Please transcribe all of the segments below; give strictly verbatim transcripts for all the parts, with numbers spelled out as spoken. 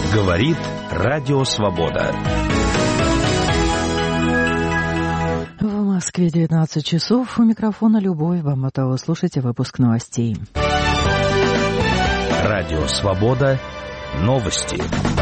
Говорит Радио Свобода. В Москве девятнадцать часов. У микрофона Любовь Баматова. Слушайте выпуск новостей. Радио Свобода. Новости.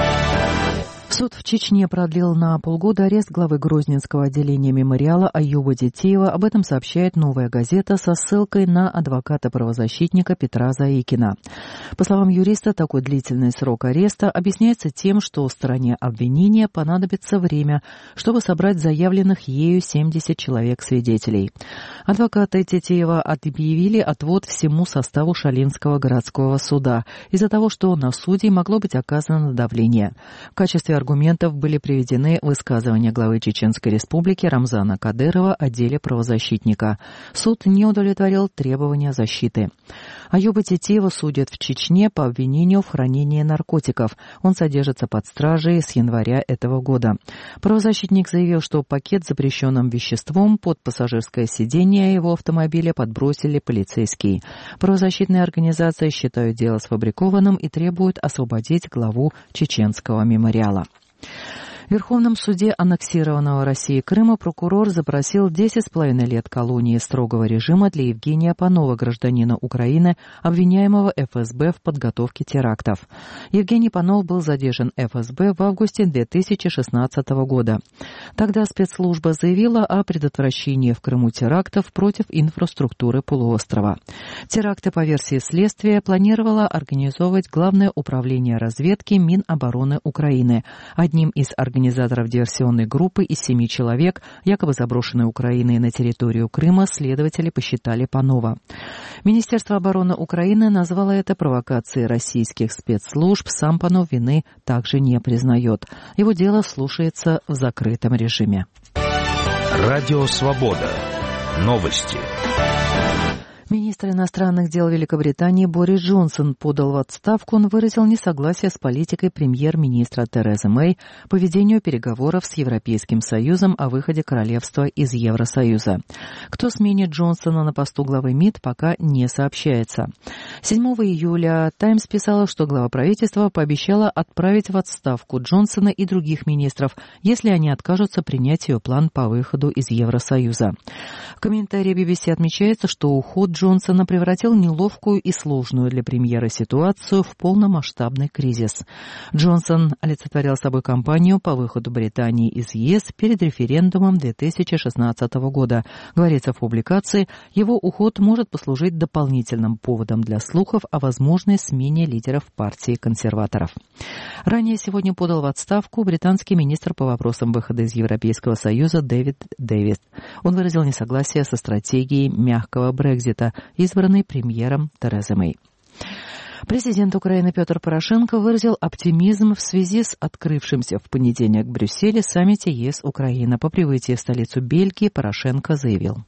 Суд в Чечне продлил на полгода арест главы Грозненского отделения мемориала Аюба Тетеева. Об этом сообщает «Новая газета» со ссылкой на адвоката-правозащитника Петра Заикина. По словам юриста, такой длительный срок ареста объясняется тем, что стороне обвинения понадобится время, чтобы собрать заявленных ею семьдесят человек свидетелей. Адвокаты Тетеева объявили отвод всему составу Шалинского городского суда из-за того, что на судей могло быть оказано давление. В качестве аргументов были приведены высказывания главы Чеченской Республики Рамзана Кадырова о деле правозащитника. Суд не удовлетворил требования защиты. Аюба Тетеева судят в Чечне по обвинению в хранении наркотиков. Он содержится под стражей с января этого года. Правозащитник заявил, что пакет с запрещенным веществом под пассажирское сиденье его автомобиля подбросили полицейские. Правозащитные организации считают дело сфабрикованным и требуют освободить главу чеченского мемориала. В Верховном суде аннексированного Россией Крыма прокурор запросил десять с половиной лет колонии строгого режима для Евгения Панова, гражданина Украины, обвиняемого эф эс бэ в подготовке терактов. Евгений Панов был задержан эф эс бэ в августе две тысячи шестнадцатого года. Тогда спецслужба заявила о предотвращении в Крыму терактов против инфраструктуры полуострова. Теракты, по версии следствия, планировало организовывать Главное управление разведки Минобороны Украины. Одним из организаторов Организаторов диверсионной группы из семи человек, якобы заброшенной Украиной на территорию Крыма, следователи посчитали Панова. Министерство обороны Украины назвало это провокацией российских спецслужб. Сам Панов вины также не признает. Его дело слушается в закрытом режиме. Радио Свобода. Новости. Министр иностранных дел Великобритании Борис Джонсон подал в отставку. Он выразил несогласие с политикой премьер-министра Терезы Мэй по ведению переговоров с Европейским Союзом о выходе королевства из Евросоюза. Кто сменит Джонсона на посту главы МИД, пока не сообщается. седьмого июля «Таймс» писала, что глава правительства пообещала отправить в отставку Джонсона и других министров, если они откажутся принять ее план по выходу из Евросоюза. В комментарии би би си отмечается, что уход Джонсона превратил неловкую и сложную для премьера ситуацию в полномасштабный кризис. Джонсон олицетворял собой кампанию по выходу Британии из ЕС перед референдумом две тысячи шестнадцатого года. Говорится в публикации, его уход может послужить дополнительным поводом для слухов о возможной смене лидеров партии консерваторов. Ранее сегодня подал в отставку британский министр по вопросам выхода из Европейского Союза Дэвид Дэвис. Он выразил несогласие со стратегией мягкого Брексита, избранный премьером Терезой Мэй. Президент Украины Петр Порошенко выразил оптимизм в связи с открывшимся в понедельник в Брюсселе саммите ЕС-Украина. По прибытии в столицу Бельгии Порошенко заявил: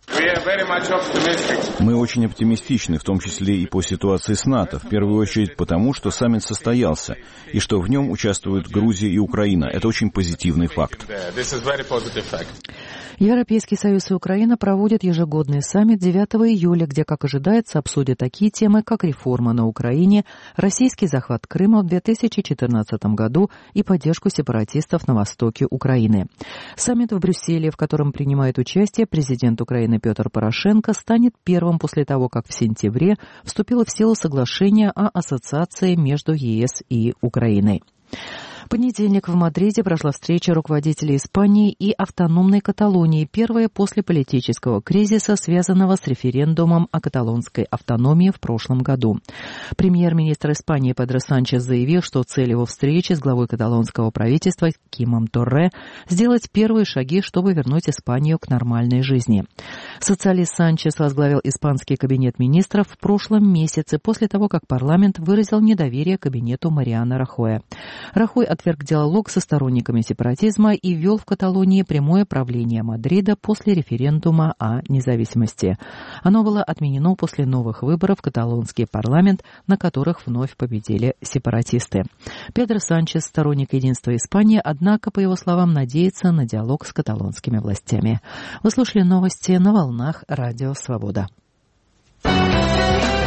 Мы очень оптимистичны, в том числе и по ситуации с НАТО, в первую очередь потому, что саммит состоялся, и что в нем участвуют Грузия и Украина. Это очень позитивный факт. Европейский Союз и Украина проводят ежегодный саммит девятого июля, где, как ожидается, обсудят такие темы, как реформа на Украине, российский захват Крыма в две тысячи четырнадцатом году и поддержку сепаратистов на востоке Украины. Саммит в Брюсселе, в котором принимает участие президент Украины Петр Порошенко, станет первым после того, как в сентябре вступило в силу соглашение о ассоциации между ЕС и Украиной. В понедельник в Мадриде прошла встреча руководителей Испании и автономной Каталонии, первая после политического кризиса, связанного с референдумом о каталонской автономии в прошлом году. Премьер-министр Испании Педро Санчес заявил, что цель его встречи с главой каталонского правительства Кимом Торре – сделать первые шаги, чтобы вернуть Испанию к нормальной жизни. Социалист Санчес возглавил испанский кабинет министров в прошлом месяце, после того, как парламент выразил недоверие кабинету Мариано Рахоя. Рахой отверг диалог со сторонниками сепаратизма и ввел в Каталонии прямое правление Мадрида после референдума о независимости. Оно было отменено после новых выборов в каталонский парламент, на которых вновь победили сепаратисты. Педро Санчес, сторонник единства Испании, однако, по его словам, надеется на диалог с каталонскими властями. Вы слушали новости на волнах Радио Свобода.